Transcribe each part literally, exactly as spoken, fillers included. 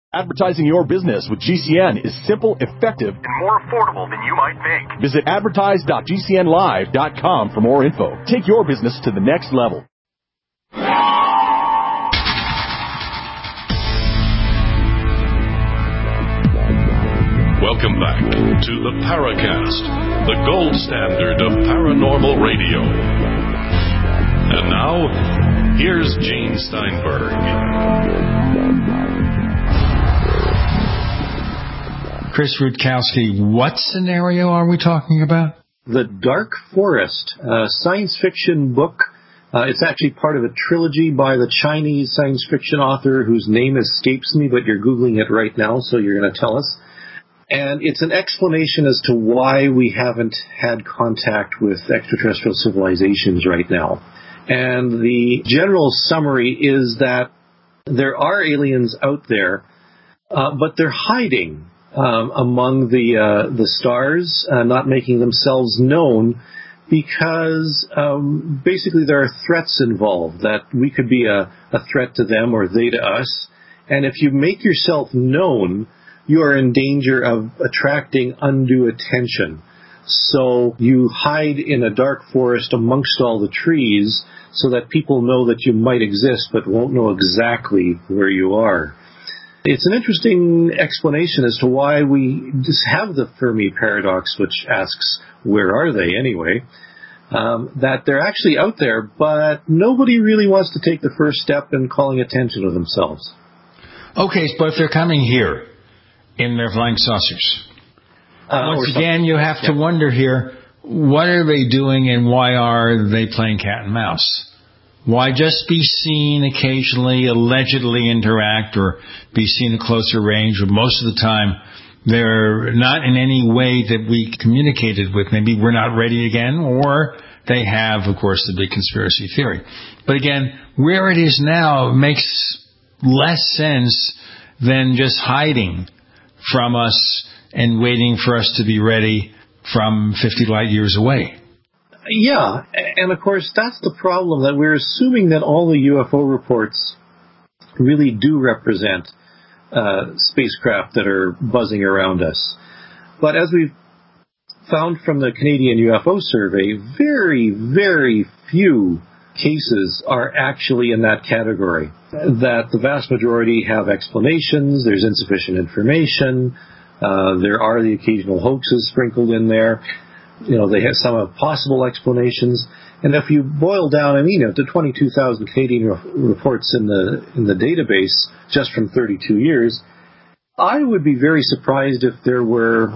Advertising your business with G C N is simple, effective, and more affordable than you might think. Visit advertise dot g c n live dot com for more info. Take your business to the next level. Welcome back to the Paracast, the gold standard of paranormal radio. And now, here's Gene Steinberg. Chris Rutkowski, what scenario are we talking about? The Dark Forest, a science fiction book. Uh, it's actually part of a trilogy by the Chinese science fiction author whose name escapes me, but you're Googling it right now, so you're going to tell us. And it's an explanation as to why we haven't had contact with extraterrestrial civilizations right now. And the general summary is that there are aliens out there, uh, but they're hiding um, among the uh, the stars, uh, not making themselves known, because um, basically there are threats involved, that we could be a, a threat to them or they to us. And if you make yourself known, you are in danger of attracting undue attention. So you hide in a dark forest amongst all the trees so that people know that you might exist but won't know exactly where you are. It's an interesting explanation as to why we just have the Fermi paradox, which asks, where are they anyway? Um, that they're actually out there, but nobody really wants to take the first step in calling attention to themselves. Okay, but if they're coming here in their flying saucers, uh, once again, you have yeah. to wonder here, what are they doing and why are they playing cat and mouse? Why just be seen occasionally, allegedly interact, or be seen at closer range? But most of the time, they're not in any way that we communicated with. Maybe we're not ready again, or they have, of course, the big conspiracy theory. But again, where it is now makes less sense than just hiding from us and waiting for us to be ready from fifty light years away. Yeah, and of course that's the problem, that we're assuming that all the U F O reports really do represent uh, spacecraft that are buzzing around us. But as we've found from the Canadian U F O survey, very, very few cases are actually in that category. That the vast majority have explanations, there's insufficient information, uh, there are the occasional hoaxes sprinkled in there. You know, they have some have possible explanations. And if you boil down, I mean, you know, to twenty-two thousand Canadian re- reports in the in the database just from thirty-two years, I would be very surprised if there were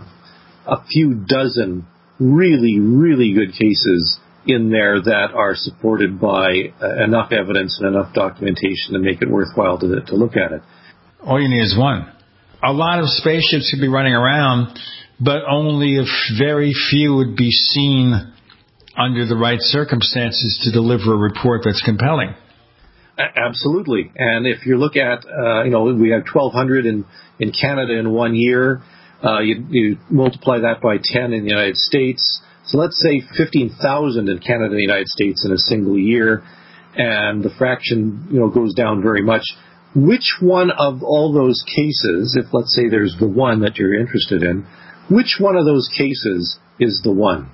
a few dozen really, really good cases in there that are supported by uh, enough evidence and enough documentation to make it worthwhile to, to look at it. All you need is one. A lot of spaceships could be running around, but only if very few would be seen under the right circumstances to deliver a report that's compelling. Absolutely. And if you look at, uh, you know, we have twelve hundred in, in Canada in one year. Uh, you, you multiply that by ten in the United States. So let's say fifteen thousand in Canada and the United States in a single year. And the fraction, you know, goes down very much. Which one of all those cases, if let's say there's the one that you're interested in, which one of those cases is the one?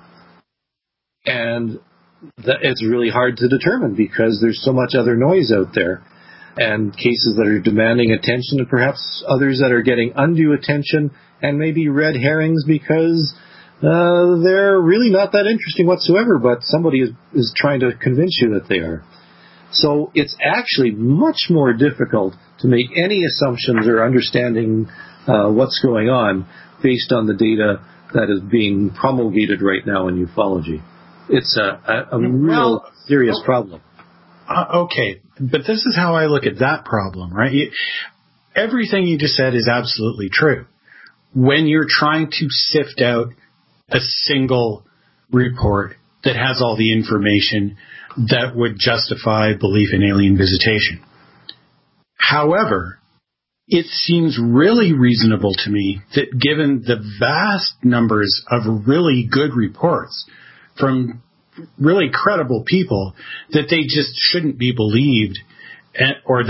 And that, it's really hard to determine because there's so much other noise out there, and cases that are demanding attention and perhaps others that are getting undue attention and maybe red herrings because uh, they're really not that interesting whatsoever, but somebody is, is trying to convince you that they are. So it's actually much more difficult to make any assumptions or understanding uh, what's going on based on the data that is being promulgated right now in ufology. It's a, a, a real well, serious well, problem. Uh, okay, but this is how I look at that problem, right? You, everything you just said is absolutely true. When you're trying to sift out a single report that has all the information that would justify belief in alien visitation. However, it seems really reasonable to me that given the vast numbers of really good reports from really credible people, that they just shouldn't be believed, or that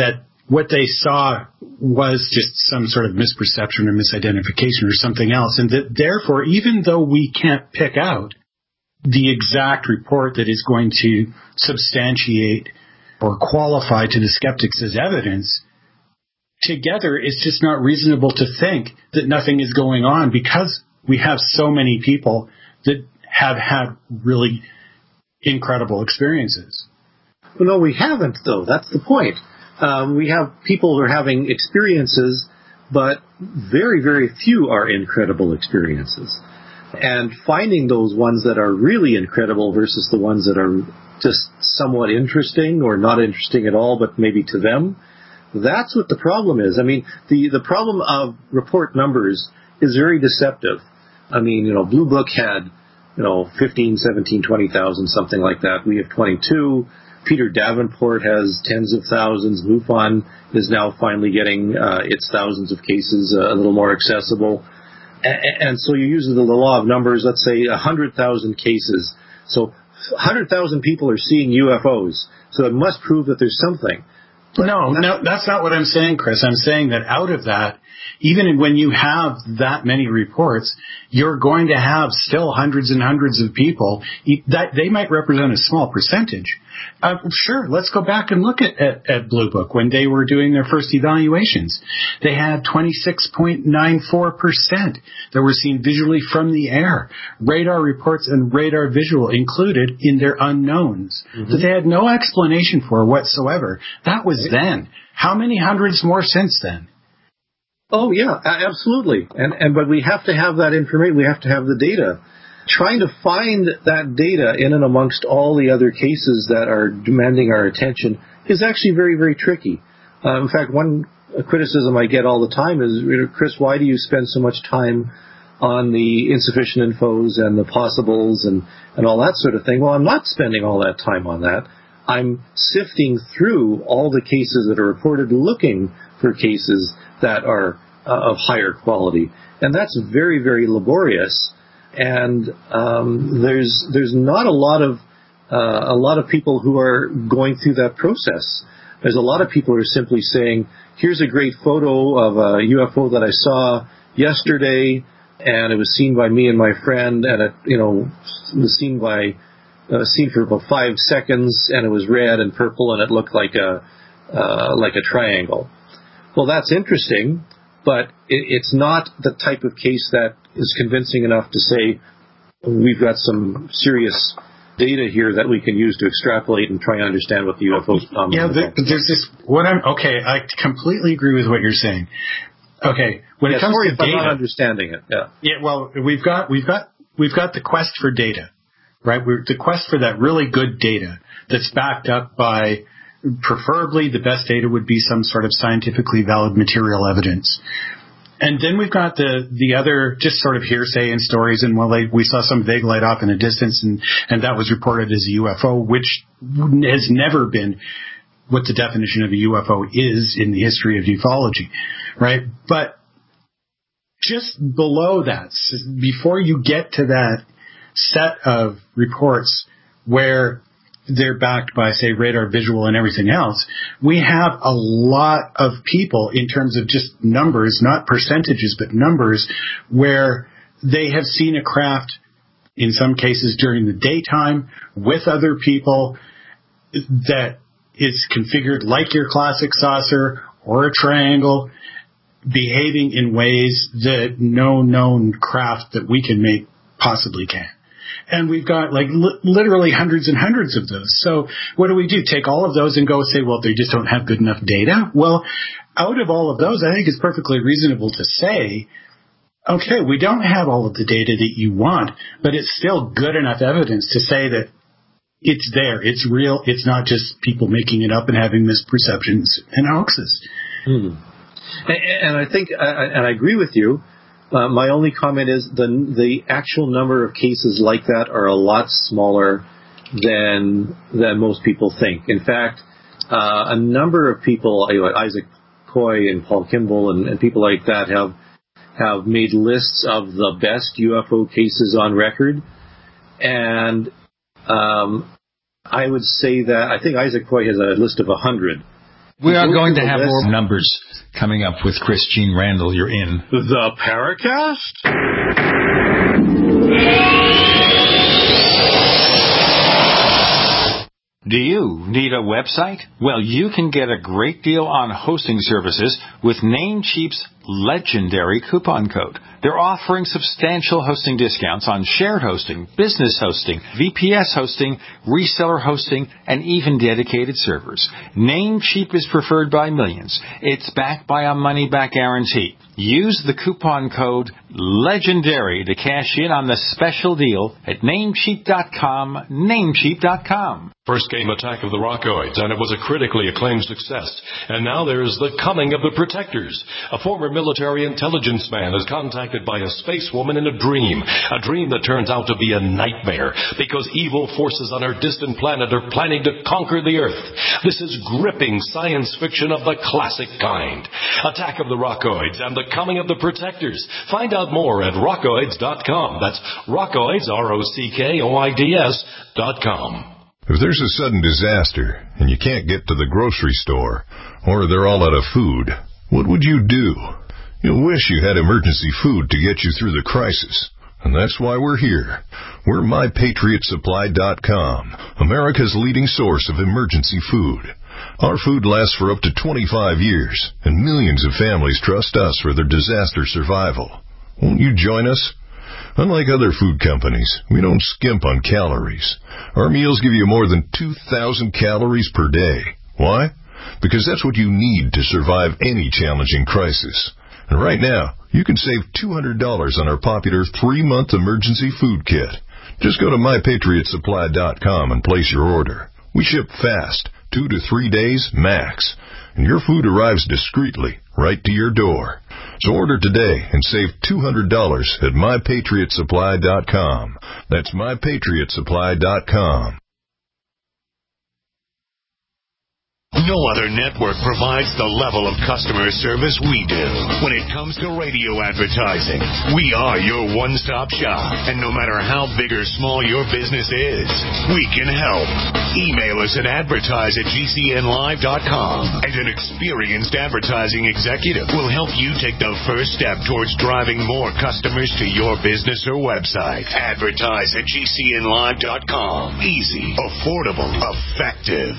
what they saw was just some sort of misperception or misidentification or something else. And that therefore, even though we can't pick out the exact report that is going to substantiate or qualify to the skeptics as evidence, together it's just not reasonable to think that nothing is going on because we have so many people that have had really incredible experiences. Well, no, we haven't, though. That's the point. Um, we have people who are having experiences, but very, very few are incredible experiences. And finding those ones that are really incredible versus the ones that are just somewhat interesting or not interesting at all, but maybe to them, that's what the problem is. I mean, the, the problem of report numbers is very deceptive. I mean, you know, Blue Book had, you know, fifteen, seventeen, twenty thousand, something like that. We have twenty-two. Peter Davenport has tens of thousands. MUFON is now finally getting uh, its thousands of cases uh, a little more accessible. A- and so you use the law of numbers, let's say one hundred thousand cases. So one hundred thousand people are seeing U F Os. So it must prove that there's something. But no, that's, no, that's not what I'm saying, Chris. I'm saying that out of that, even when you have that many reports, you're going to have still hundreds and hundreds of people that they might represent a small percentage. Uh, sure, let's go back and look at, at, at Blue Book when they were doing their first evaluations. They had twenty-six point nine four percent that were seen visually from the air. Radar reports and radar visual included in their unknowns mm-hmm. that they had no explanation for whatsoever. That was then. How many hundreds more since then? Oh, yeah, absolutely. And, and but we have to have that information. We have to have the data. Trying to find that data in and amongst all the other cases that are demanding our attention is actually very, very tricky. Uh, in fact, one criticism I get all the time is, Chris, why do you spend so much time on the insufficient infos and the possibles and, and all that sort of thing? Well, I'm not spending all that time on that. I'm sifting through all the cases that are reported, looking for cases that are uh, of higher quality. And that's very, very laborious. And um, there's there's not a lot of uh, a lot of people who are going through that process. There's a lot of people who are simply saying, "Here's a great photo of a U F O that I saw yesterday, and it was seen by me and my friend, and it you know was seen by uh, seen for about five seconds, and it was red and purple, and it looked like a uh, like a triangle." Well, that's interesting, but it, it's not the type of case that is convincing enough to say we've got some serious data here that we can use to extrapolate and try and understand what the U F Os are. Yeah, the, there's this. What I'm okay. I completely agree with what you're saying. Okay, when yeah, it comes sorry to if data, I'm not understanding it. Yeah. Yeah. Well, we've got we've got we've got the quest for data, right? We're the quest for that really good data that's backed up by. Preferably, the best data would be some sort of scientifically valid material evidence. And then we've got the, the other just sort of hearsay and stories, and well, they, we saw some vague light off in the distance, and, and that was reported as a U F O, which has never been what the definition of a U F O is in the history of ufology, right? But just below that, before you get to that set of reports where they're backed by, say, radar visual and everything else, we have a lot of people in terms of just numbers, not percentages, but numbers, where they have seen a craft, in some cases during the daytime, with other people that is configured like your classic saucer or a triangle, behaving in ways that no known craft that we can make possibly can. And we've got like li- literally hundreds and hundreds of those. So what do we do? Take all of those and go say, well, they just don't have good enough data? Well, out of all of those, I think it's perfectly reasonable to say, okay, we don't have all of the data that you want, but it's still good enough evidence to say that it's there, it's real, it's not just people making it up and having misperceptions and hoaxes. Hmm. And, and I think, I, and I agree with you. Uh, my only comment is the the actual number of cases like that are a lot smaller than than most people think. In fact, uh, a number of people, like Isaac Coy and Paul Kimball and, and people like that, have have made lists of the best U F O cases on record, and um, I would say that I think Isaac Coy has a list of a hundred, We are going to have more numbers coming up with Chris Gene Randall. You're in the Paracast. Do you need a website? Well, you can get a great deal on hosting services with Namecheap's legendary coupon code. They're offering substantial hosting discounts on shared hosting, business hosting, V P S hosting, reseller hosting, and even dedicated servers. Namecheap is preferred by millions. It's backed by a money-back guarantee. Use the coupon code LEGENDARY to cash in on the special deal at namecheap dot com, namecheap dot com. First came Attack of the Rockoids, and it was a critically acclaimed success. And now there's The Coming of the Protectors. A former military intelligence man is contacted by a space woman in a dream. A dream that turns out to be a nightmare because evil forces on our distant planet are planning to conquer the Earth. This is gripping science fiction of the classic kind. Attack of the Rockoids and The Coming of the Protectors. Find out more at rockoids dot com. That's Rockoids, R O C K O I D S dot com. If there's a sudden disaster and you can't get to the grocery store or they're all out of food, what would you do? You'll wish you had emergency food to get you through the crisis. And that's why we're here. We're my patriot supply dot com, America's leading source of emergency food. Our food lasts for up to twenty-five years, and millions of families trust us for their disaster survival. Won't you join us? Unlike other food companies, we don't skimp on calories. Our meals give you more than two thousand calories per day. Why? Because that's what you need to survive any challenging crisis. And right now, you can save two hundred dollars on our popular three-month emergency food kit. Just go to my patriot supply dot com and place your order. We ship fast, two to three days max, and your food arrives discreetly right to your door. So order today and save two hundred dollars at my patriot supply dot com. That's my patriot supply dot com. No other network provides the level of customer service we do. When it comes to radio advertising, we are your one-stop shop. And no matter how big or small your business is, we can help. Email us at advertise at G C N live dot com, and an experienced advertising executive will help you take the first step towards driving more customers to your business or website. Advertise at G C N live dot com. Easy, affordable, effective.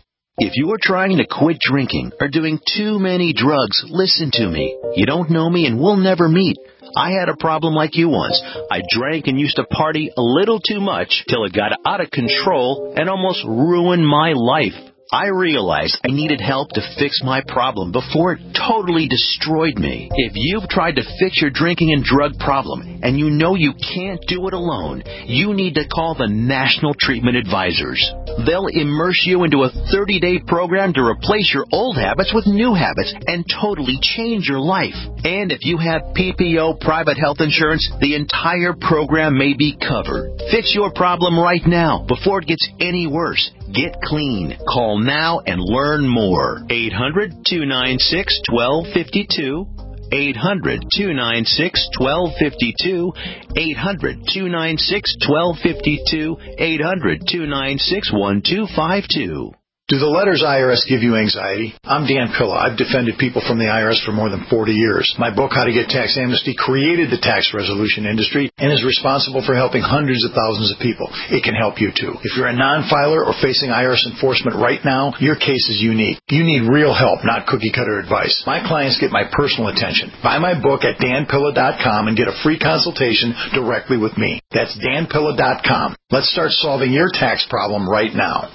If you are trying to quit drinking or doing too many drugs, listen to me. You don't know me and we'll never meet. I had a problem like you once. I drank and used to party a little too much till it got out of control and almost ruined my life. I realized I needed help to fix my problem before it totally destroyed me. If you've tried to fix your drinking and drug problem and you know you can't do it alone, you need to call the National Treatment Advisors. They'll immerse you into a thirty-day program to replace your old habits with new habits and totally change your life. And if you have P P O private health insurance, the entire program may be covered. Fix your problem right now before it gets any worse. Get clean. Call now and learn more. eight hundred, two nine six, one two five two. eight hundred, two nine six, one two five two. eight hundred, two nine six, one two five two. eight hundred, two nine six, one two five two. Do the letters I R S give you anxiety? I'm Dan Pilla. I've defended people from the I R S for more than forty years. My book, How to Get Tax Amnesty, created the tax resolution industry and is responsible for helping hundreds of thousands of people. It can help you, too. If you're a non-filer or facing I R S enforcement right now, your case is unique. You need real help, not cookie-cutter advice. My clients get my personal attention. Buy my book at dan pilla dot com and get a free consultation directly with me. That's dan pilla dot com. Let's start solving your tax problem right now.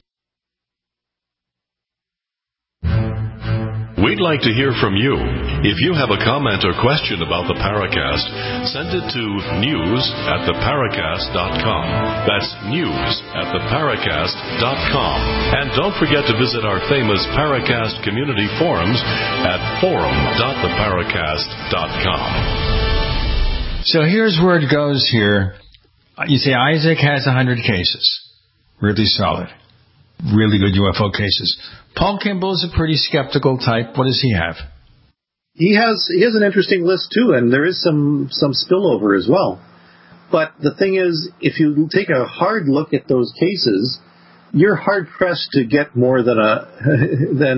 We'd like to hear from you. If you have a comment or question about the Paracast, send it to news at the paracast dot com. That's news at the paracast dot com. And don't forget to visit our famous Paracast community forums at forum dot the paracast dot com. So here's where it goes here. You say Isaac has one hundred cases. Really solid. Really good U F O cases. Paul Kimball is a pretty skeptical type. What does he have? He has he has an interesting list, too, and there is some, some spillover as well. But the thing is, if you take a hard look at those cases, you're hard-pressed to get more than a than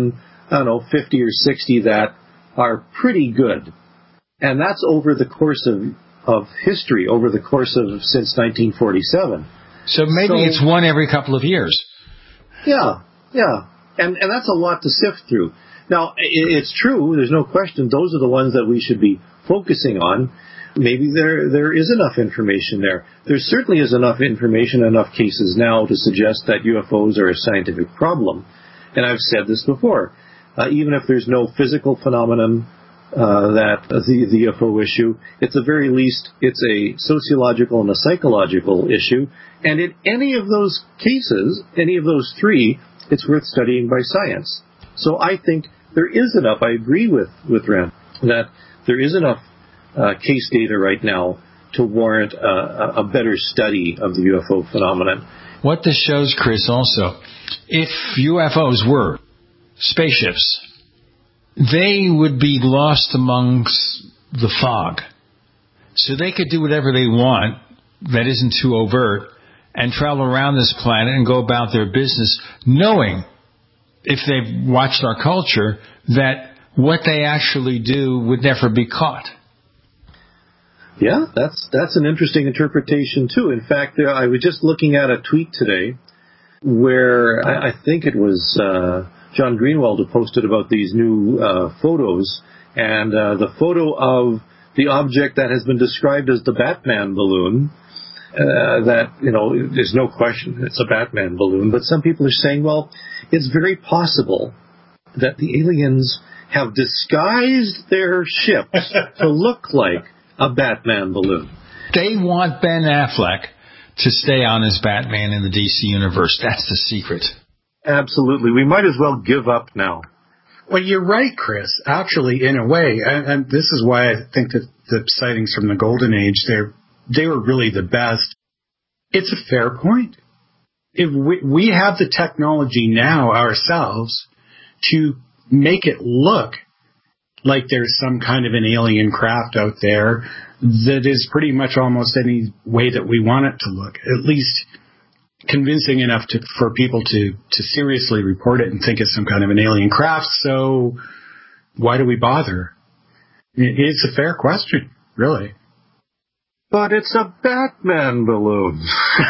I don't know, fifty or sixty that are pretty good. And that's over the course of, of history, over the course of since nineteen forty-seven. So maybe so, it's one every couple of years. Yeah, yeah. And and that's a lot to sift through. Now, it's true, there's no question, those are the ones that we should be focusing on. Maybe there there is enough information there. There certainly is enough information, enough cases now to suggest that U F Os are a scientific problem. And I've said this before. Uh, even if there's no physical phenomenon uh, that uh, the, the U F O issue, at the very least, it's a sociological and a psychological issue. And in any of those cases, any of those three, it's worth studying by science. So I think there is enough, I agree with, with Ren, that there is enough uh, case data right now to warrant uh, a better study of the U F O phenomenon. What this shows, Chris, also, if U F Os were spaceships, they would be lost amongst the fog. So they could do whatever they want that isn't too overt and travel around this planet and go about their business knowing, if they've watched our culture, that what they actually do would never be caught. Yeah, that's that's an interesting interpretation, too. In fact, uh, I was just looking at a tweet today where I, I think it was uh, John Greenwald who posted about these new uh, photos, and uh, the photo of the object that has been described as the Batman balloon, uh, that, you know, there's no question it's a Batman balloon, but some people are saying, well, it's very possible that the aliens have disguised their ships to look like a Batman balloon. They want Ben Affleck to stay on as Batman in the D C universe. That's the secret. Absolutely. We might as well give up now. Well, you're right, Chris. Actually, in a way, and, and this is why I think that the sightings from the Golden Age, they're, they were really the best. It's a fair point. If we, we have the technology now ourselves to make it look like there's some kind of an alien craft out there that is pretty much almost any way that we want it to look, at least convincing enough to, for people to, to seriously report it and think it's some kind of an alien craft. So why do we bother? It's a fair question, really. But it's a Batman balloon.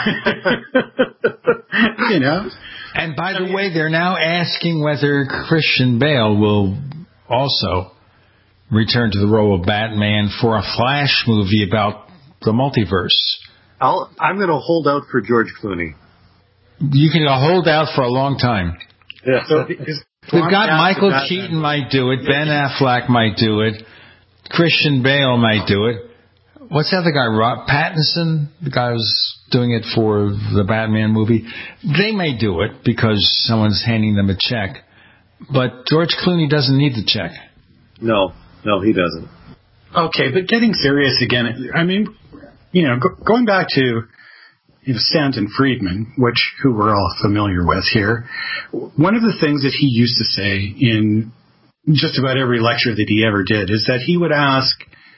You know? And by the way, they're now asking whether Christian Bale will also return to the role of Batman for a Flash movie about the multiverse. I'll, I'm going to hold out for George Clooney. You can hold out for a long time. Yeah. So, we've got Michael Keaton might do it. Ben Affleck might do it. Christian Bale might do it. What's the other guy? Rob Pattinson, the guy who's doing it for the Batman movie. They may do it because someone's handing them a check. But George Clooney doesn't need the check. No, no, he doesn't. Okay, but getting serious again, I mean, you know, go, going back to you know, Stanton Friedman, which who we're all familiar with here, one of the things that he used to say in just about every lecture that he ever did is that he would ask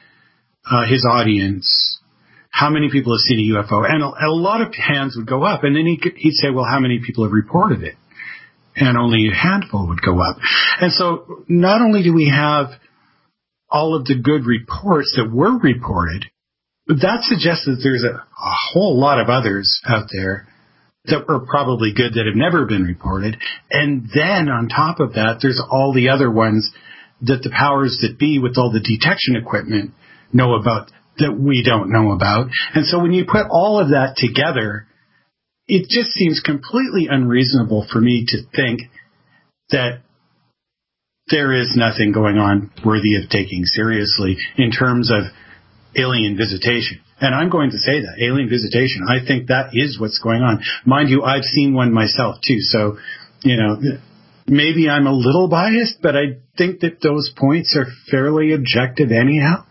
uh, his audience how many people have seen a U F O, and a, a lot of hands would go up, and then he could, he'd say, well, how many people have reported it? And only a handful would go up. And so not only do we have all of the good reports that were reported, but that suggests that there's a, a whole lot of others out there that were probably good that have never been reported. And then on top of that, there's all the other ones that the powers that be with all the detection equipment know about that we don't know about. And so when you put all of that together, it just seems completely unreasonable for me to think that there is nothing going on worthy of taking seriously in terms of alien visitation. And I'm going to say that, alien visitation. I think that is what's going on. Mind you, I've seen one myself too. So, you know, maybe I'm a little biased, but I think that those points are fairly objective anyhow.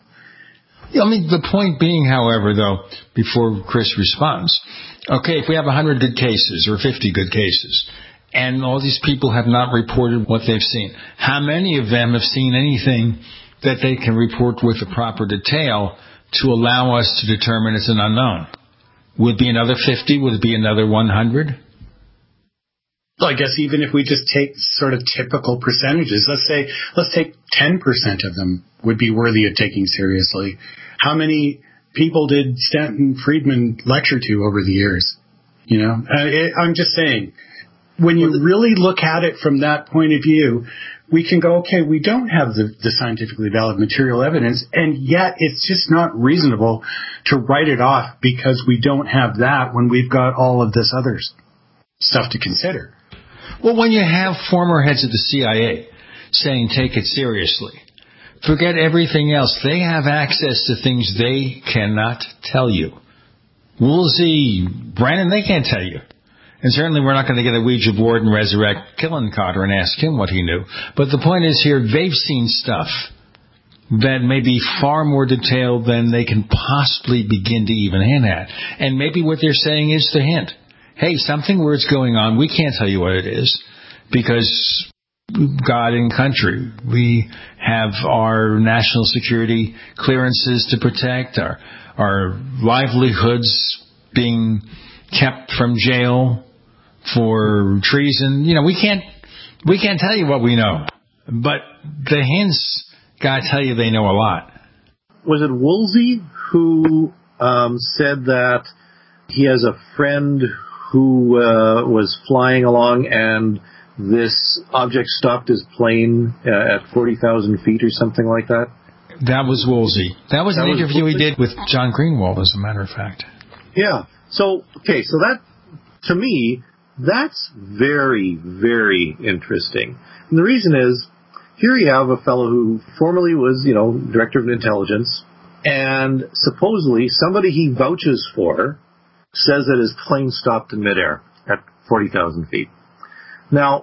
I mean, the point being, however, though, before Chris responds, okay, if we have one hundred good cases or fifty good cases, and all these people have not reported what they've seen, how many of them have seen anything that they can report with the proper detail to allow us to determine it's an unknown? Would it be another fifty? Would it be another one hundred? I guess even if we just take sort of typical percentages, let's say, let's take ten percent of them would be worthy of taking seriously. How many people did Stanton Friedman lecture to over the years? You know, I, I'm just saying, when you really look at it from that point of view, we can go, okay, we don't have the, the scientifically valid material evidence, and yet it's just not reasonable to write it off because we don't have that when we've got all of this other stuff to consider. Well, when you have former heads of the C I A saying take it seriously, forget everything else. They have access to things they cannot tell you. Woolsey, Brennan, they can't tell you. And certainly we're not going to get a Ouija board and resurrect Killencotter and ask him what he knew. But the point is here, they've seen stuff that may be far more detailed than they can possibly begin to even hint at. And maybe what they're saying is the hint. Hey, something where it's going on, we can't tell you what it is because God and country. We have our national security clearances to protect, our, our livelihoods being kept from jail for treason. You know, we can't, we can't tell you what we know, but the hints gotta tell you they know a lot. Was it Woolsey who um, said that he has a friend who uh, was flying along and this object stopped his plane uh, at forty thousand feet or something like that? That was Woolsey. That was that an was interview Woolsey? he did with John Greenwald, as a matter of fact. Yeah. So, okay, so that, to me, that's very, very interesting. And the reason is, here you have a fellow who formerly was, you know, director of intelligence, and supposedly somebody he vouches for says that his plane stopped in midair at forty thousand feet. Now,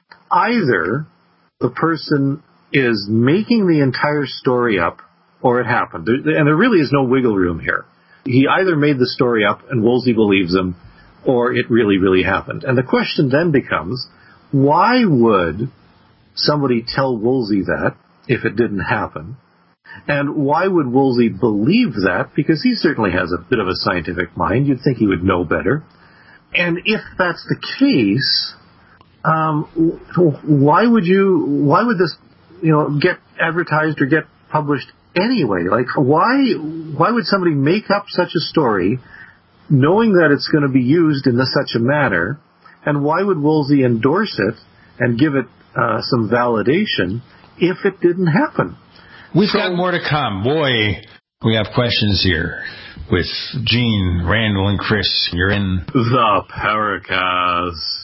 either the person is making the entire story up or it happened. There, and there really is no wiggle room here. He either made the story up and Woolsey believes him, or it really, really happened. And the question then becomes, why would somebody tell Woolsey that if it didn't happen? And why would Woolsey believe that? Because he certainly has a bit of a scientific mind. You'd think he would know better. And if that's the case, um, why would you? Why would this, you know, get advertised or get published anyway? Like, why? Why would somebody make up such a story, knowing that it's going to be used in this, such a manner? And why would Woolsey endorse it and give it uh, some validation if it didn't happen? We've so, got more to come. Boy, we have questions here with Gene, Randall, and Chris. You're in the Paracast.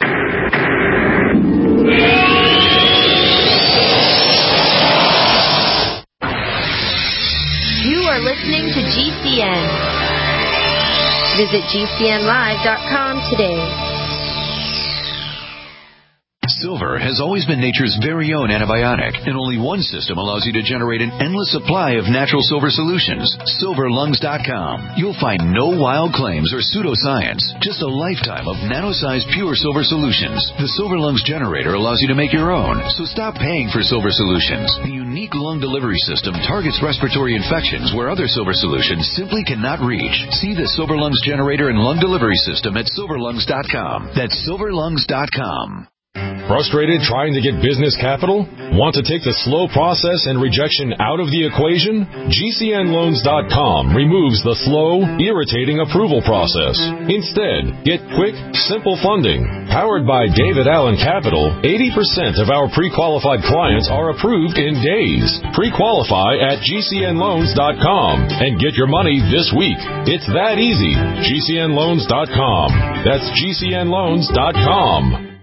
You are listening to G C N. Visit G C N live dot com today. Silver has always been nature's very own antibiotic, and only one system allows you to generate an endless supply of natural silver solutions. silver lungs dot com. You'll find no wild claims or pseudoscience, just a lifetime of nano-sized pure silver solutions. The Silver Lungs generator allows you to make your own, so stop paying for silver solutions. The unique lung delivery system targets respiratory infections where other silver solutions simply cannot reach. See the Silver Lungs generator and lung delivery system at silver lungs dot com. That's silver lungs dot com. Frustrated trying to get business capital? Want to take the slow process and rejection out of the equation? G C N loans dot com removes the slow, irritating approval process. Instead, get quick, simple funding. Powered by David Allen Capital, eighty percent of our pre-qualified clients are approved in days. Pre-qualify at G C N loans dot com and get your money this week. It's that easy. G C N loans dot com. That's G C N loans dot com.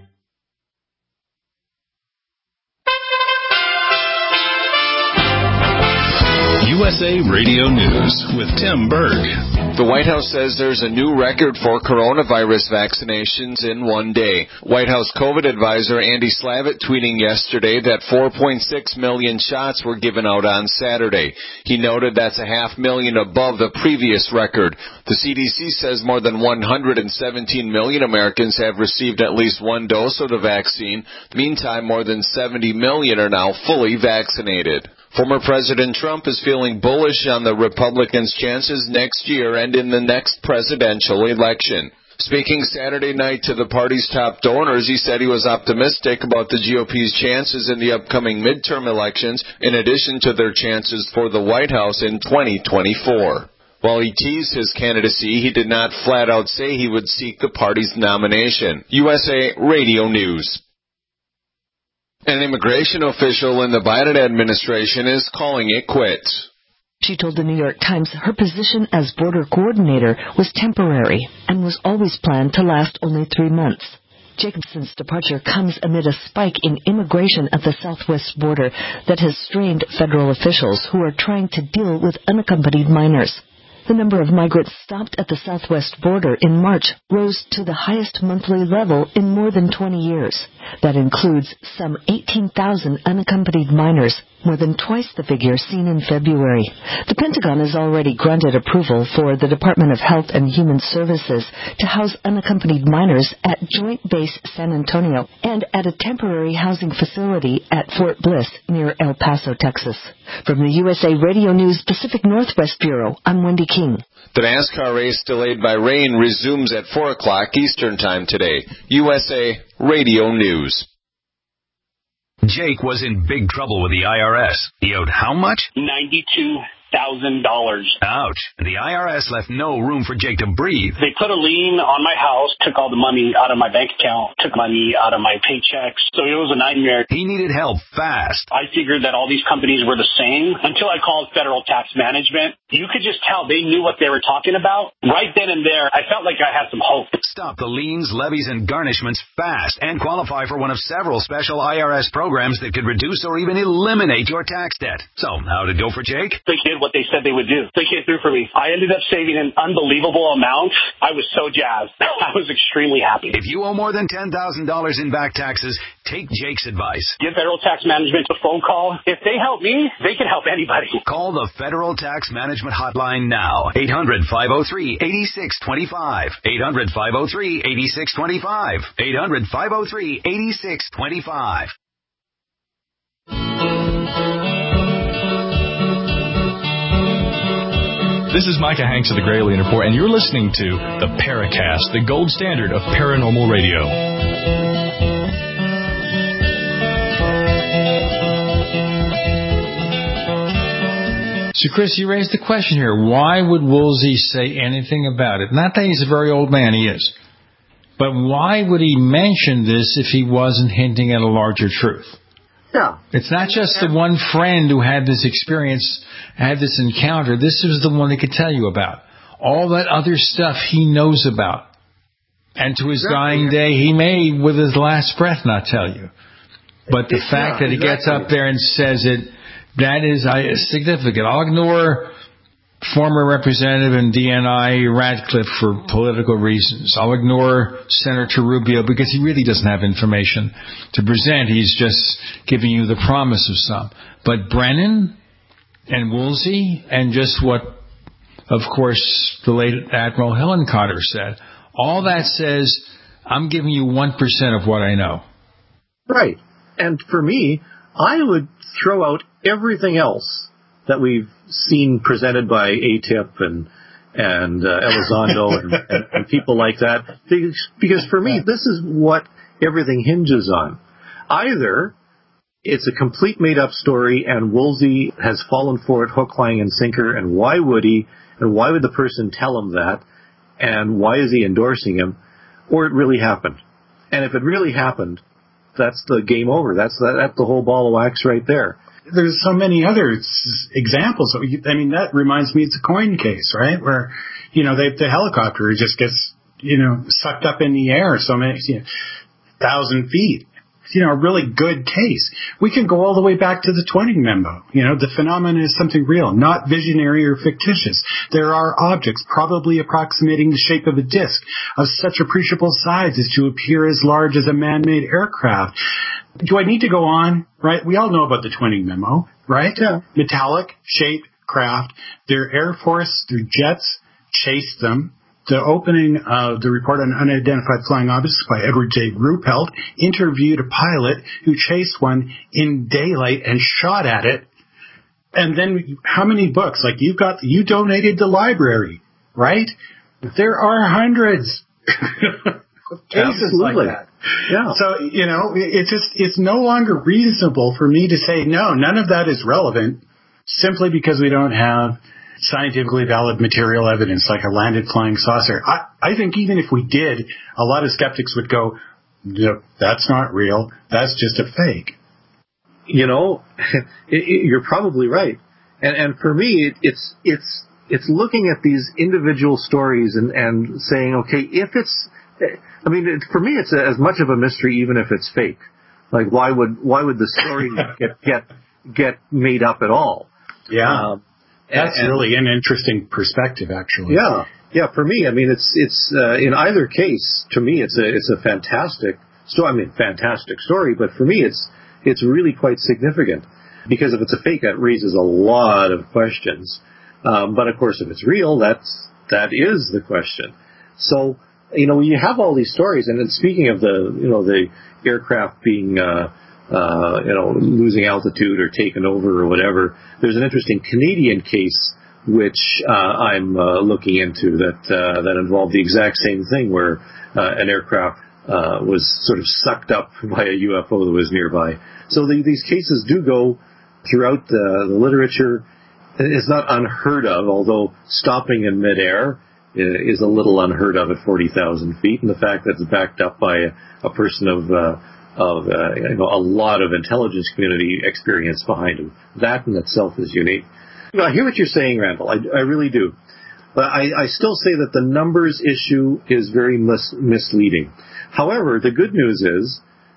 U S A Radio News with Tim Berg. The White House says there's a new record for coronavirus vaccinations in one day. White House COVID advisor Andy Slavitt tweeting yesterday that four point six million shots were given out on Saturday. He noted that's a half million above the previous record. The C D C says more than one hundred seventeen million Americans have received at least one dose of the vaccine. Meantime, more than seventy million are now fully vaccinated. Former President Trump is feeling bullish on the Republicans' chances next year and in the next presidential election. Speaking Saturday night to the party's top donors, he said he was optimistic about the G O P's chances in the upcoming midterm elections, in addition to their chances for the White House in twenty twenty-four. While he teased his candidacy, he did not flat out say he would seek the party's nomination. U S A Radio News. An immigration official in the Biden administration is calling it quits. She told the New York Times her position as border coordinator was temporary and was always planned to last only three months. Jacobson's departure comes amid a spike in immigration at the southwest border that has strained federal officials who are trying to deal with unaccompanied minors. The number of migrants stopped at the southwest border in March rose to the highest monthly level in more than twenty years. That includes some eighteen thousand unaccompanied minors, more than twice the figure seen in February. The Pentagon has already granted approval for the Department of Health and Human Services to house unaccompanied minors at Joint Base San Antonio and at a temporary housing facility at Fort Bliss near El Paso, Texas. From the U S A Radio News Pacific Northwest Bureau, I'm Wendy King. The NASCAR race delayed by rain resumes at four o'clock Eastern Time today. U S A Radio News. Jake was in big trouble with the I R S. He owed how much? ninety-two thousand dollars. Ouch. And the I R S left no room for Jake to breathe. They put a lien on my house, took all the money out of my bank account, took money out of my paychecks. So it was a nightmare. He needed help fast. I figured that all these companies were the same until I called Federal Tax Management. You could just tell they knew what they were talking about. Right then and there, I felt like I had some hope. Stop the liens, levies, and garnishments fast and qualify for one of several special I R S programs that could reduce or even eliminate your tax debt. So, how'd it go for Jake? They did what they said they would do. They came through for me. I ended up saving an unbelievable amount. I was so jazzed. I was extremely happy. If you owe more than ten thousand dollars in back taxes, take Jake's advice. Give Federal Tax Management a phone call. If they help me, they can help anybody. Call the Federal Tax Management Hotline now. eight hundred, five oh three, eight six two five. eight hundred, five oh three, eight six two five. eight hundred, five oh three, eight six two five. This is Micah Hanks of the Gralien Report, and you're listening to the Paracast, the gold standard of paranormal radio. So, Chris, you raised the question here. Why would Woolsey say anything about it? Not that he's a very old man, he is. But why would he mention this if he wasn't hinting at a larger truth? Yeah. It's not just the one friend who had this experience, had this encounter. This was the one he could tell you about. All that other stuff he knows about. And to his exactly. dying day, he may, with his last breath, not tell you. But the it's fact not, that he exactly. gets up there and says it, that is uh, significant. I'll ignore former Representative and D N I Radcliffe for political reasons. I'll ignore Senator Rubio because he really doesn't have information to present. He's just giving you the promise of some. But Brennan and Woolsey and just what, of course, the late Admiral Hillenkotter said, all that says, I'm giving you one percent of what I know. Right. And for me, I would throw out everything else that we've seen presented by A T I P and and uh, Elizondo and, and, and people like that. Because, because for me, this is what everything hinges on. Either it's a complete made-up story and Woolsey has fallen for it hook, line, and sinker, and why would he? And why would the person tell him that? And why is he endorsing him? Or it really happened. And if it really happened, that's the game over. That's the, that's the whole ball of wax right there. There's so many other examples. I mean, that reminds me, it's a coin case, right? Where, you know, they, the helicopter just gets, you know, sucked up in the air so many, you know, thousand feet. You know, a really good case. We can go all the way back to the Twining memo. You know, the phenomenon is something real, not visionary or fictitious. There are objects probably approximating the shape of a disc of such appreciable size as to appear as large as a man-made aircraft. Do I need to go on? Right? We all know about the Twining memo, right? Yeah. Metallic, shape, craft. Their Air Force, their jets chased them. The opening of the report on unidentified flying objects by Edward J. Ruppelt interviewed a pilot who chased one in daylight and shot at it. And then how many books? Like you've got, you donated the library, right? There are hundreds Cases Absolutely. like that. Yeah. So, you know, it's just, it's no longer reasonable for me to say, no, none of that is relevant simply because we don't have scientifically valid material evidence like a landed flying saucer. I, I think even if we did, a lot of skeptics would go, no, that's not real. That's just a fake. You know, it, it, you're probably right. And, and for me, it, it's, it's, it's looking at these individual stories and, and saying, okay, if it's, I mean, it, for me, it's a, as much of a mystery, even if it's fake. Like, why would why would the story get get get made up at all? Yeah, um, that's and, really an interesting perspective, actually. Yeah, yeah. For me, I mean, it's it's uh, in either case, to me, it's a it's a fantastic story. I mean, fantastic story, but for me, it's it's really quite significant because if it's a fake, that raises a lot of questions. Um, but of course, if it's real, that's that is the question. So. You know, you have all these stories, and then speaking of the, you know, the aircraft being, uh, uh, you know, losing altitude or taken over or whatever, there's an interesting Canadian case which uh, I'm uh, looking into that uh, that involved the exact same thing, where uh, an aircraft uh, was sort of sucked up by a U F O that was nearby. So the, these cases do go throughout the, the literature. It's not unheard of, although stopping in midair is a little unheard of at forty thousand feet, and the fact that it's backed up by a, a person of uh, of uh, you know, a lot of intelligence community experience behind him, that in itself is unique. You know, I hear what you're saying, Randall. I, I really do, but I, I still say that the numbers issue is very mis- misleading. However, the good news is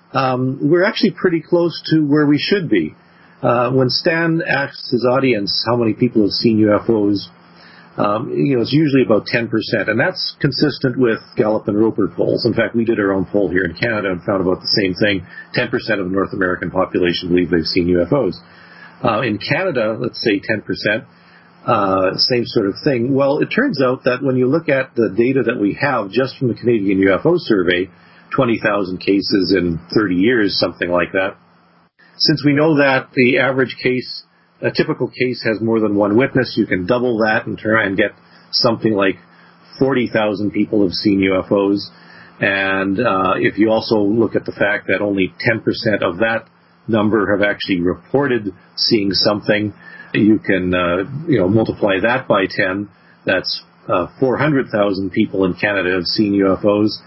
um, we're actually pretty close to where we should be. Uh, when Stan asks his audience how many people have seen U F Os. Um, you know, it's usually about ten percent, and that's consistent with Gallup and Roper polls. In fact, we did our own poll here in Canada and found about the same thing. ten percent of the North American population believe they've seen U F Os. Uh, in Canada, let's say ten percent, uh, same sort of thing. Well, it turns out that when you look at the data that we have just from the Canadian U F O survey, twenty thousand cases in thirty years, something like that, since we know that the average case, a typical case has more than one witness, you can double that and try and get something like forty thousand people have seen U F Os. And uh, if you also look at the fact that only ten percent of that number have actually reported seeing something, you can uh, you know multiply that by ten. That's uh, four hundred thousand people in Canada have seen U F Os.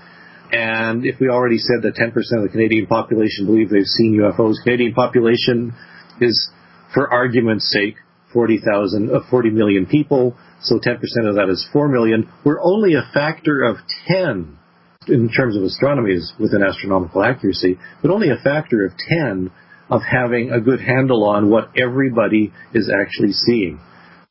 And if we already said that ten percent of the Canadian population believe they've seen U F Os, Canadian population is, for argument's sake, forty thousand, uh, forty million people, so ten percent of that is four million. We're only a factor of ten in terms of astronomy is within astronomical accuracy, but only a factor of ten of having a good handle on what everybody is actually seeing.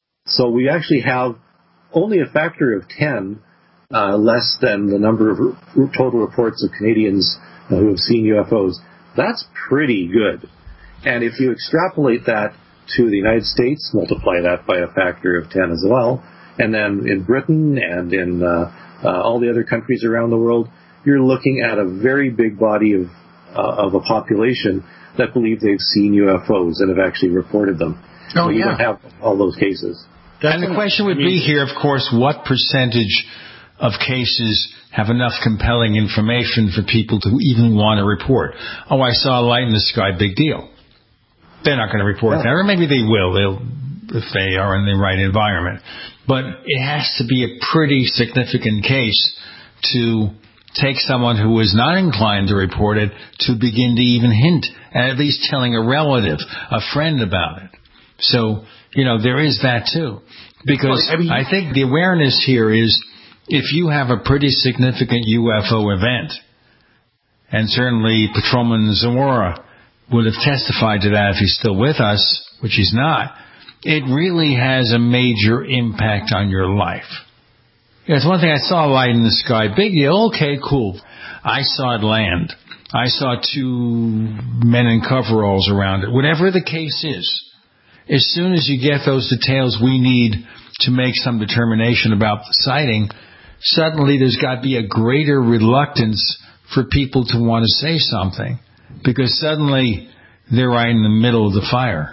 So we actually have only a factor of ten uh, less than the number of re- total reports of Canadians uh, who have seen U F Os. That's pretty good. And if you extrapolate that to the United States, multiply that by a factor of ten as well, and then in Britain and in uh, uh, all the other countries around the world, you're looking at a very big body of uh, of a population that believe they've seen U F Os and have actually reported them. Oh, so you yeah. don't have all those cases. And the question would be here, of course, what percentage of cases have enough compelling information for people to even want to report? Oh, I saw a light in the sky, big deal. They're not going to report yeah. that, or maybe they will, they'll, if they are in the right environment. But it has to be a pretty significant case to take someone who is not inclined to report it to begin to even hint, at least telling a relative, a friend about it. So, you know, there is that too. Because well, I, mean, I think the awareness here is if you have a pretty significant U F O event, and certainly Patrolman Zamora would have testified to that if he's still with us, which he's not, it really has a major impact on your life. Yeah, it's one thing, I saw a light in the sky, big deal, okay, cool. I saw it land. I saw two men in coveralls around it. Whatever the case is, as soon as you get those details we need to make some determination about the sighting, suddenly there's got to be a greater reluctance for people to want to say something, because suddenly they're right in the middle of the fire.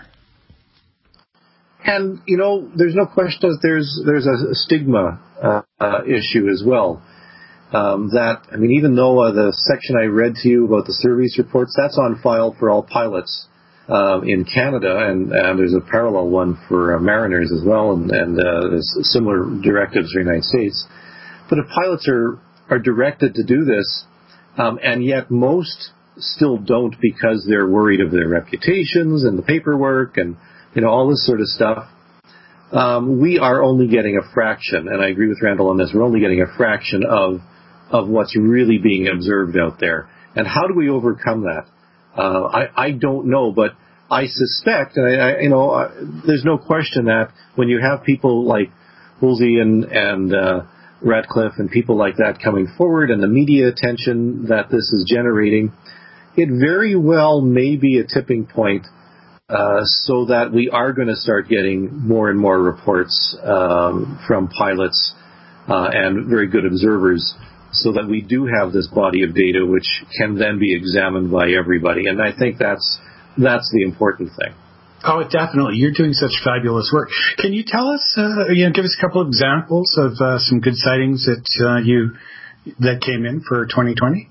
And, you know, there's no question that there's there's a stigma uh, uh, issue as well. um, that, I mean, even though uh, the section I read to you about the service reports, that's on file for all pilots uh, in Canada, and, and there's a parallel one for uh, mariners as well, and, and uh, there's similar directives for the United States. But if pilots are, are directed to do this, um, and yet most still don't because they're worried of their reputations and the paperwork and, you know, all this sort of stuff, um, we are only getting a fraction, and I agree with Randall on this, we're only getting a fraction of of what's really being observed out there. And how do we overcome that? Uh, I, I don't know, but I suspect, and I, I, you know, uh, there's no question that when you have people like Woolsey and, and uh, Ratcliffe and people like that coming forward and the media attention that this is generating, it very well may be a tipping point uh, so that we are going to start getting more and more reports um, from pilots uh, and very good observers, so that we do have this body of data which can then be examined by everybody. And I think that's that's the important thing. Oh, definitely. You're doing such fabulous work. Can you tell us, uh, you know, give us a couple of examples of uh, some good sightings that uh, you that came in for twenty twenty?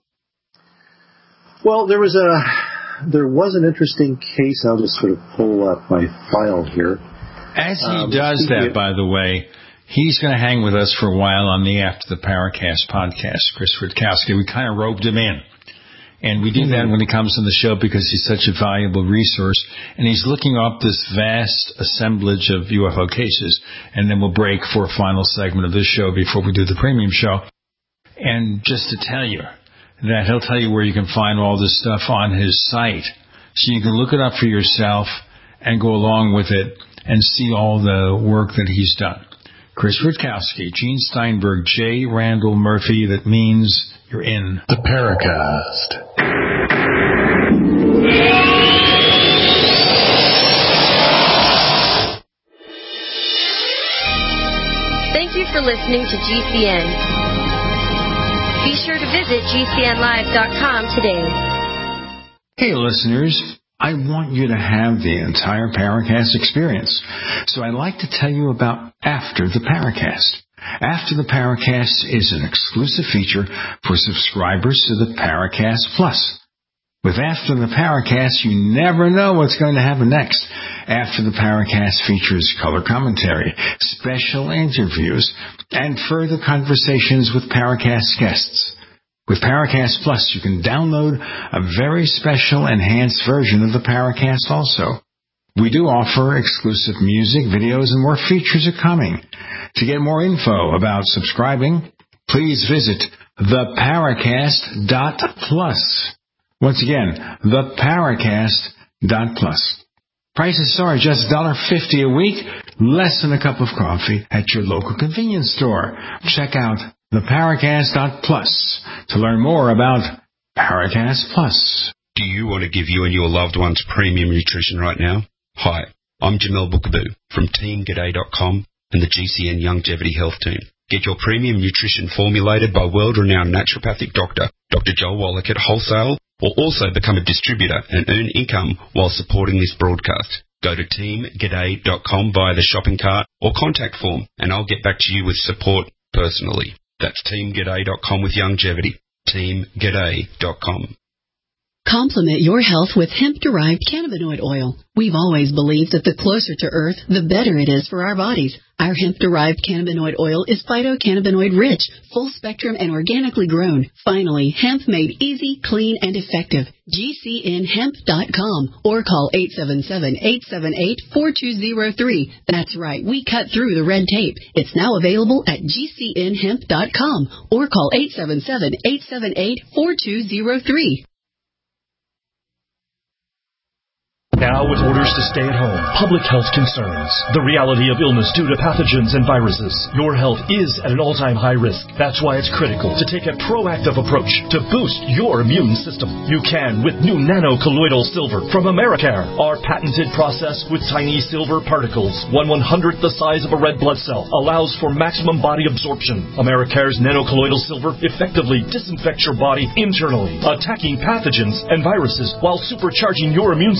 Well, there was a there was an interesting case. I'll just sort of pull up my file here. As he um, does that, by the way, he's going to hang with us for a while on the After the Paracast podcast, Chris Rutkowski. We kind of roped him in. And we do that when he comes on the show because he's such a valuable resource. And he's looking up this vast assemblage of U F O cases. And then we'll break for a final segment of this show before we do the premium show. And just to tell you that he'll tell you where you can find all this stuff on his site. So you can look it up for yourself and go along with it and see all the work that he's done. Chris Rutkowski, Gene Steinberg, J. Randall Murphy. That means you're in the Paracast. Thank you for listening to G C N. Be sure to visit G C N live dot com today. Hey, listeners. I want you to have the entire Paracast experience. So I'd like to tell you about After the Paracast. After the Paracast is an exclusive feature for subscribers to the Paracast Plus. With After the Paracast, you never know what's going to happen next. After the Paracast features color commentary, special interviews, and further conversations with Paracast guests. With Paracast Plus, you can download a very special enhanced version of the Paracast also. We do offer exclusive music, videos, and more features are coming. To get more info about subscribing, please visit the paracast dot plus. Once again, the paracast dot plus. Prices are just one dollar fifty a week, less than a cup of coffee at your local convenience store. Check out the paracast dot plus to learn more about Paracast Plus. Do you want to give you and your loved ones premium nutrition right now? Hi, I'm Jamel Bookaboo from team g'day dot com and the G C N Longevity Health Team. Get your premium nutrition formulated by world-renowned naturopathic doctor, Doctor Joel Wallach at wholesale, or also become a distributor and earn income while supporting this broadcast. Go to team g'day dot com via the shopping cart or contact form, and I'll get back to you with support personally. That's team g'day dot com with longevity. team g'day dot com. Complement your health with hemp-derived cannabinoid oil. We've always believed that the closer to Earth, the better it is for our bodies. Our hemp-derived cannabinoid oil is phytocannabinoid-rich, full-spectrum, and organically grown. Finally, hemp made easy, clean, and effective. G C N hemp dot com or call eight seven seven, eight seven eight, four two zero three. That's right, we cut through the red tape. It's now available at G C N hemp dot com or call eight seven seven, eight seven eight, four two zero three. Now, with orders to stay at home, public health concerns, the reality of illness due to pathogens and viruses, your health is at an all-time high risk. That's why it's critical to take a proactive approach to boost your immune system. You can with new nano-colloidal silver from Americare. Our patented process with tiny silver particles, one one-hundredth the size of a red blood cell, allows for maximum body absorption. Americare's nano-colloidal silver effectively disinfects your body internally, attacking pathogens and viruses while supercharging your immune system.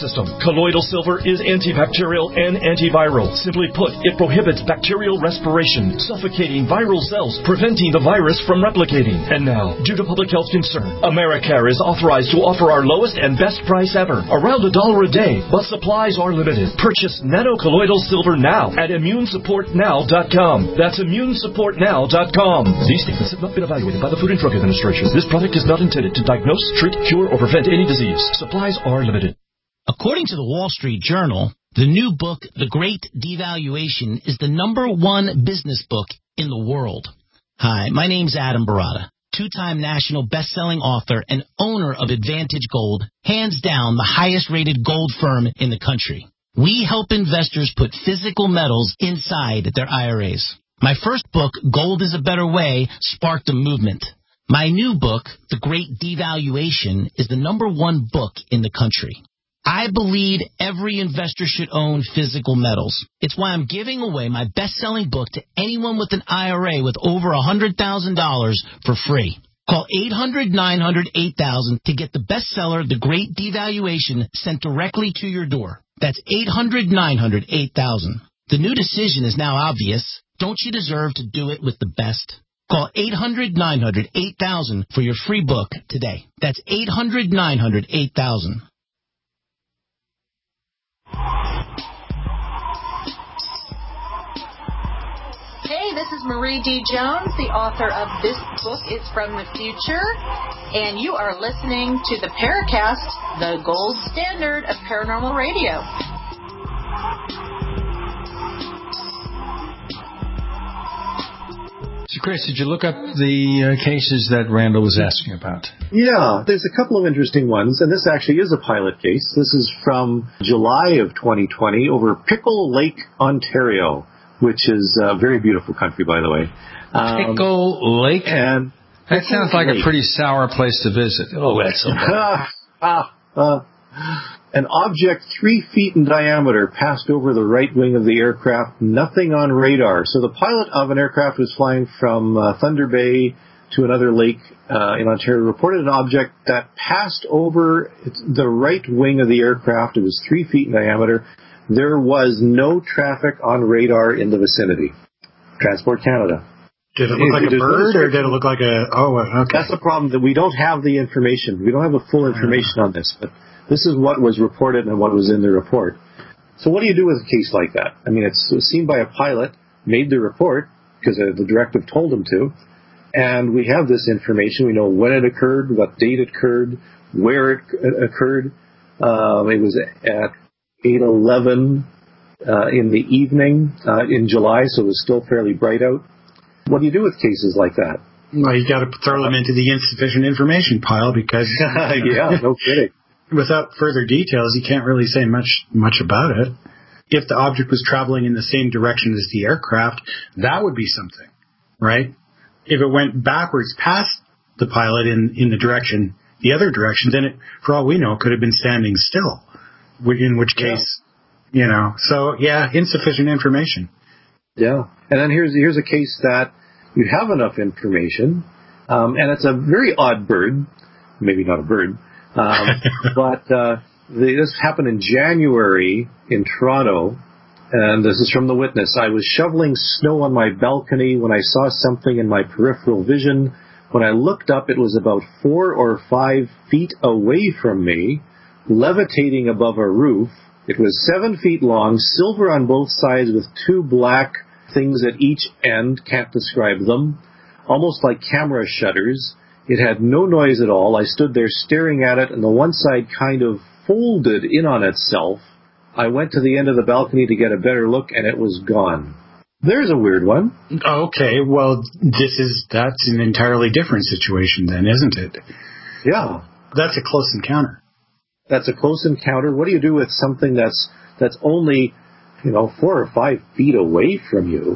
Colloidal silver is antibacterial and antiviral. Simply put, it prohibits bacterial respiration, suffocating viral cells, preventing the virus from replicating. And now, due to public health concern, Americare is authorized to offer our lowest and best price ever, around a dollar a day, but supplies are limited. Purchase nanocolloidal silver now at immune support now dot com. That's immune support now dot com. These statements have not been evaluated by the Food and Drug Administration. This product is not intended to diagnose, treat, cure, or prevent any disease. Supplies are limited. According to the Wall Street Journal, the new book, The Great Devaluation, is the number one business book in the world. Hi, my name's Adam Barata, two-time national best-selling author and owner of Advantage Gold, hands down the highest-rated gold firm in the country. We help investors put physical metals inside their I R As. My first book, Gold is a Better Way, sparked a movement. My new book, The Great Devaluation, is the number one book in the country. I believe every investor should own physical metals. It's why I'm giving away my best-selling book to anyone with an I R A with over one hundred thousand dollars for free. Call eight hundred, nine hundred, eight thousand to get the bestseller, The Great Devaluation, sent directly to your door. That's eight hundred, nine hundred, eight thousand. The new decision is now obvious. Don't you deserve to do it with the best? Call eight hundred, nine hundred, eight thousand for your free book today. That's eight hundred, nine hundred, eight thousand. Hey, this is Marie D. Jones, the author of This Book is from the Future, and you are listening to the Paracast, the gold standard of paranormal radio. So, Chris, did you look up the uh, cases that Randall was asking about? Yeah, there's a couple of interesting ones, and this actually is a pilot case. This is from July of twenty twenty over Pickle Lake, Ontario, which is a very beautiful country, by the way. Um, Pickle Lake? And that sounds like Lake. A pretty sour place to visit. Oh, that's so ah, ah, uh, An object three feet in diameter passed over the right wing of the aircraft, nothing on radar. So the pilot of an aircraft was flying from uh, Thunder Bay to another lake uh, in Ontario, reported an object that passed over the right wing of the aircraft. It was three feet in diameter. There was no traffic on radar in the vicinity. Transport Canada. Did it look like a bird, or did it look like a... Oh, okay. That's the problem, that we don't have the information. We don't have the full information on this, but this is what was reported and what was in the report. So what do you do with a case like that? I mean, it's seen by a pilot, made the report, because the directive told him to, and we have this information. We know when it occurred, what date it occurred, where it occurred. Um, it was at eight eleven uh, in the evening uh, in July, so it was still fairly bright out. What do you do with cases like that? Well, you got to throw them into the insufficient information pile because... yeah, no kidding. Without further details, you can't really say much much about it. If the object was traveling in the same direction as the aircraft, that would be something, right? If it went backwards past the pilot in, in the direction, the other direction, then it, for all we know, could have been standing still, in which case, yeah. you know, so yeah, insufficient information. Yeah. And then here's here's a case that you have enough information, um, and it's a very odd bird, maybe not a bird, um, but uh, the, this happened in January in Toronto, and this is from the witness. I was shoveling snow on my balcony when I saw something in my peripheral vision. When I looked up, it was about four or five feet away from me, levitating above a roof. It was seven feet long, silver on both sides with two black things at each end, can't describe them, almost like camera shutters. It had no noise at all. I stood there staring at it, and the one side kind of folded in on itself. I went to the end of the balcony to get a better look, and it was gone. There's a weird one. Okay, well, this is that's an entirely different situation then, isn't it? Yeah. That's a close encounter. That's a close encounter. What do you do with something that's that's only, you know, four or five feet away from you,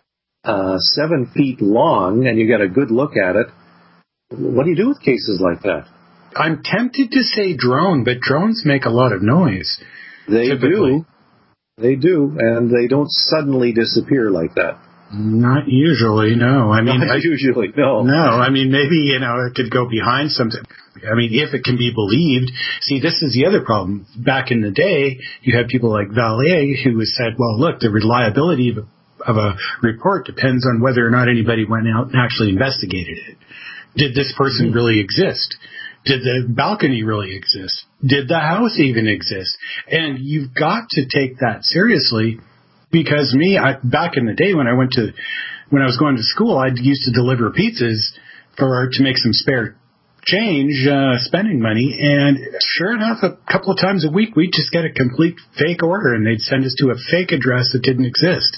uh, seven feet long, and you get a good look at it? What do you do with cases like that? I'm tempted to say drone, but drones make a lot of noise. They typically. do. They do, and they don't suddenly disappear like that. Not usually, no. I mean, Not I, usually, no. No, I mean, maybe, you know, it could go behind something. I mean, if it can be believed. See, this is the other problem. Back in the day, you had people like Vallée who said, well, look, the reliability of a, of a report depends on whether or not anybody went out and actually investigated it. Did this person mm-hmm. really exist? Did the balcony really exist? Did the house even exist? And you've got to take that seriously, because me, I, back in the day when I went to, when I was going to school, I used to deliver pizzas for to make some spare change, uh, spending money, and sure enough, a couple of times a week, we'd just get a complete fake order, and they'd send us to a fake address that didn't exist.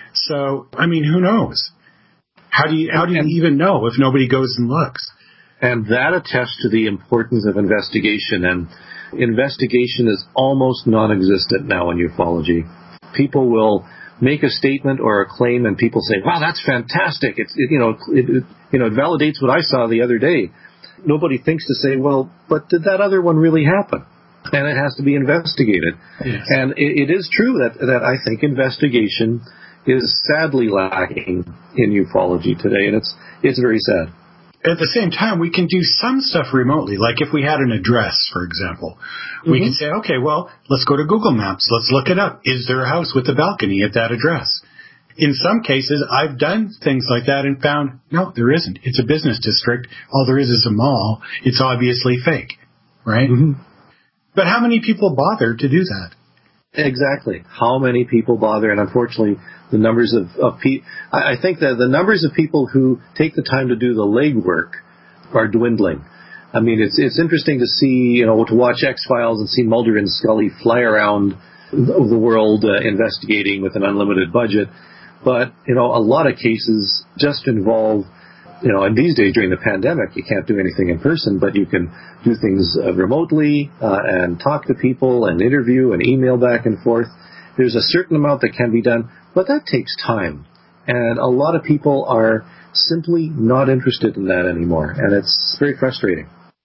So, I mean, who knows? How do you how do you even know if nobody goes and looks? And that attests to the importance of investigation, and investigation is almost non-existent now in ufology. People will make a statement or a claim, and people say, "Wow, that's fantastic! It's it, you know it, it you know it validates what I saw the other day." Nobody thinks to say, "Well, but did that other one really happen?" And it has to be investigated. Yes. And it, it is true that that I think investigation is sadly lacking in ufology today, and it's it's very sad. At the same time, we can do some stuff remotely. Like if we had an address, for example, we mm-hmm. can say, okay, well, let's go to Google Maps. Let's look it up. Is there a house with a balcony at that address? In some cases, I've done things like that and found, no, there isn't. It's a business district. All there is is a mall. It's obviously fake, right? Mm-hmm. But how many people bother to do that? Exactly. How many people bother? And unfortunately, the numbers of, of people, I think that the numbers of people who take the time to do the legwork are dwindling. I mean, it's it's interesting to see, you know, to watch X-Files and see Mulder and Scully fly around the world uh, investigating with an unlimited budget. But, you know, a lot of cases just involve, you know, and these days during the pandemic, you can't do anything in person, but you can do things uh, remotely uh, and talk to people and interview and email back and forth. There's a certain amount that can be done, but that takes time. And a lot of people are simply not interested in that anymore, and it's very frustrating.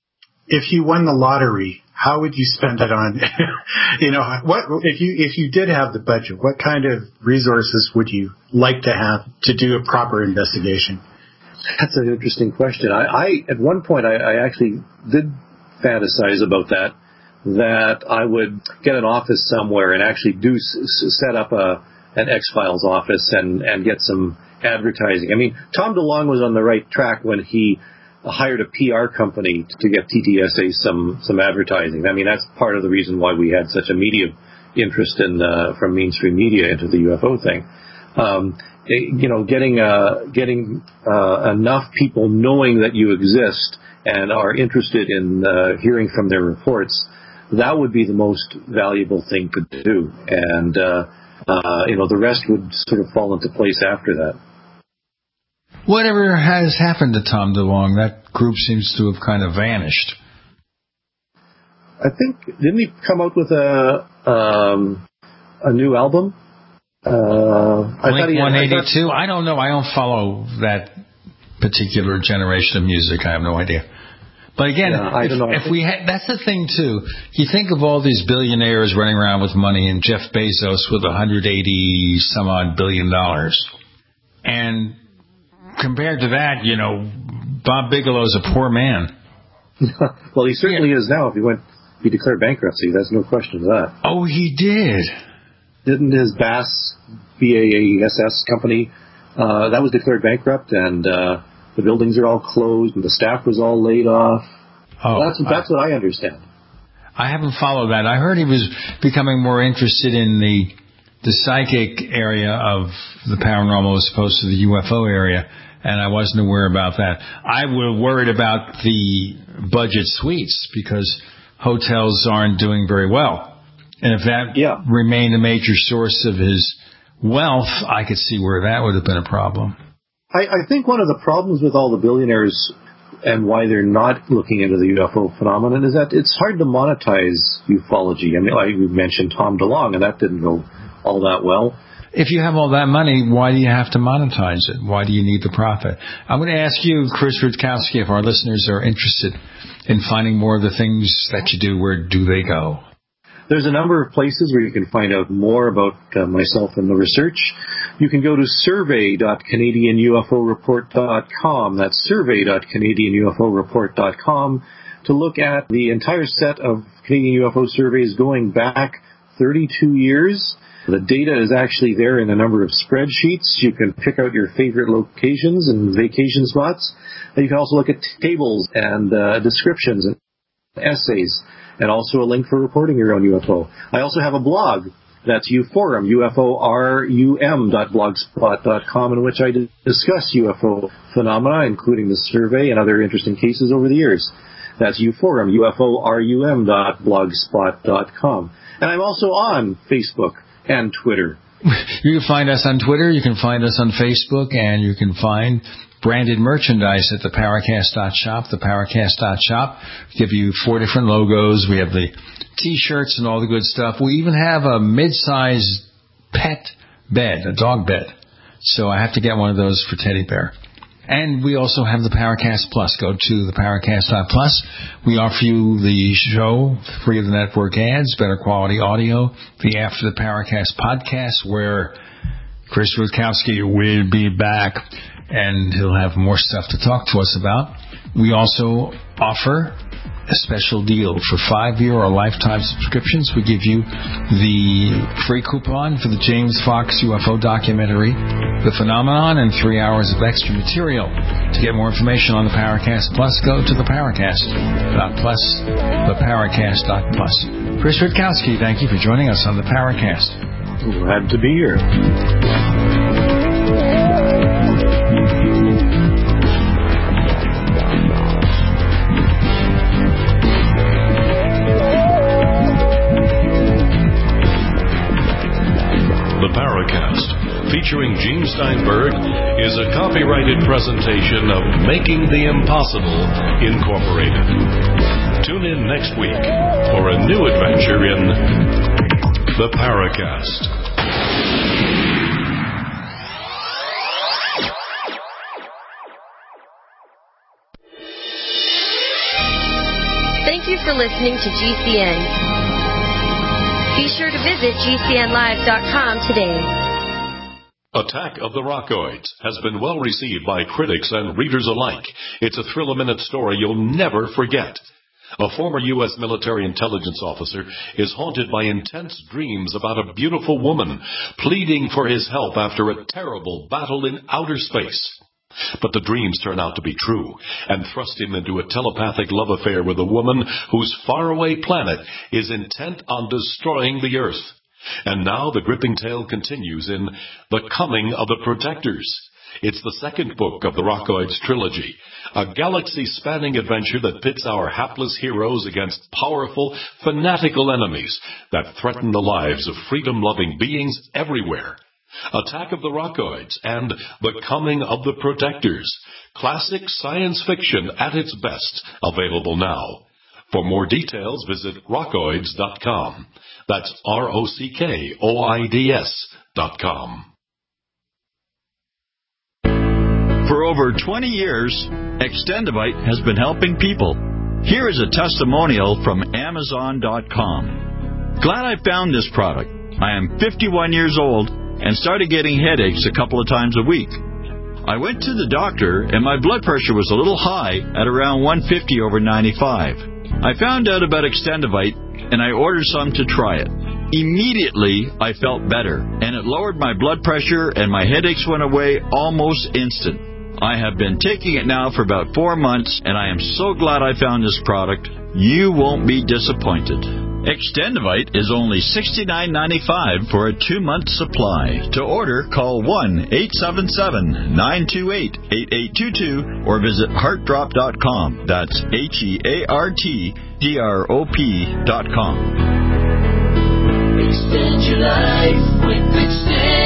If you won the lottery, how would you spend it on? you know, what if you if you did have the budget? What kind of resources would you like to have to do a proper investigation? That's an interesting question. I, I at one point, I, I actually did fantasize about that, that I would get an office somewhere and actually do s- set up a an X-Files office and, and get some advertising. I mean, Tom DeLonge was on the right track when he hired a P R company to get T T S A some, some advertising. I mean, that's part of the reason why we had such a media interest in uh, from mainstream media into the U F O thing. Um, you know, getting uh, getting uh, enough people knowing that you exist and are interested in uh, hearing from their reports, that would be the most valuable thing to do. And, uh, uh, you know, the rest would sort of fall into place after that. Whatever has happened to Tom DeLonge, that group seems to have kind of vanished. I think, didn't he come out with a um, a new album? Uh, I Blink thought he had, one eighty-two? I, thought, I don't know. I don't follow that particular generation of music. I have no idea. But again, yeah, I if, don't know. if we had, that's the thing too. You think of all these billionaires running around with money, and Jeff Bezos with one hundred eighty some odd billion dollars, and compared to that, you know, Bob Bigelow's a poor man. Well, he certainly yeah. is now. If he went, he declared bankruptcy. There's no question of that. Oh, he did. Didn't his Bass B A S S company uh, that was declared bankrupt, and uh, the buildings are all closed, and the staff was all laid off. Oh, that's that's I, what I understand. I haven't followed that. I heard he was becoming more interested in the the psychic area of the paranormal as opposed to the U F O area. And I wasn't aware about that. I was worried about the budget suites because hotels aren't doing very well. And if that yeah. remained a major source of his wealth, I could see where that would have been a problem. I, I think one of the problems with all the billionaires and why they're not looking into the U F O phenomenon is that it's hard to monetize ufology. I mean, I mentioned Tom DeLonge, and that didn't go all that well. If you have all that money, why do you have to monetize it? Why do you need the profit? I'm going to ask you, Chris Rutkowski, if our listeners are interested in finding more of the things that you do, where do they go? There's a number of places where you can find out more about uh, myself and the research. You can go to survey dot canadian U F O report dot com. That's survey dot canadian U F O report dot com. to look at the entire set of Canadian U F O surveys going back thirty-two years. The data is actually there in a number of spreadsheets. You can pick out your favorite locations and vacation spots. And you can also look at tables and uh, descriptions and essays, and also a link for reporting your own U F O. I also have a blog. That's Uforum, U F O R U M dot blogspot dot com, in which I discuss U F O phenomena, including the survey and other interesting cases over the years. That's Uforum, U F O R U M dot blogspot dot com. And I'm also on Facebook and Twitter. You can find us on Twitter, you can find us on Facebook, and you can find branded merchandise at the Paracast dot shop, the Paracast dot shop. We give you four different logos. We have the T-shirts and all the good stuff. We even have a mid-sized pet bed, a dog bed. So I have to get one of those for Teddy Bear. And we also have the Paracast Plus. Go to the Paracast dot plus. We offer you the show, free of the network ads, better quality audio, the After the Paracast podcast, where Chris Rutkowski will be back, and he'll have more stuff to talk to us about. We also offer a special deal for five-year or lifetime subscriptions. We give you the free coupon for the James Fox U F O documentary, The Phenomenon, and three hours of extra material. To get more information on the Paracast Plus, go to the Paracast dot plus, the Paracast dot plus. Chris Rutkowski, thank you for joining us on the Paracast. Glad to be here. The Paracast, featuring Gene Steinberg, is a copyrighted presentation of Making the Impossible, Incorporated. Tune in next week for a new adventure in The Paracast. Thank you for listening to G C N. Be sure to visit G C N live dot com today. Attack of the Rockoids has been well received by critics and readers alike. It's a thrill-a-minute story you'll never forget. A former U S military intelligence officer is haunted by intense dreams about a beautiful woman pleading for his help after a terrible battle in outer space. But the dreams turn out to be true and thrust him into a telepathic love affair with a woman whose faraway planet is intent on destroying the Earth. And now the gripping tale continues in The Coming of the Protectors. It's the second book of the Rockoids trilogy, a galaxy-spanning adventure that pits our hapless heroes against powerful, fanatical enemies that threaten the lives of freedom-loving beings everywhere. Attack of the Rockoids and The Coming of the Protectors. Classic science fiction at its best. Available now. For more details, visit rockoids dot com. That's R O C K O I D S dot com. For over twenty years, Extendivite has been helping people. Here is a testimonial from Amazon dot com. Glad I found this product. I am fifty-one years old and started getting headaches a couple of times a week. I went to the doctor and my blood pressure was a little high at around one fifty over ninety-five. I found out about Extendivite and I ordered some to try it. Immediately, I felt better and it lowered my blood pressure and my headaches went away almost instant. I have been taking it now for about four months and I am so glad I found this product. You won't be disappointed. Extendivite is only sixty-nine ninety-five for a two-month supply. To order, call one eight seven seven, nine two eight, eight eight two two or visit heart drop dot com. That's H E A R T D R O P dot com. Extend your life with Extend.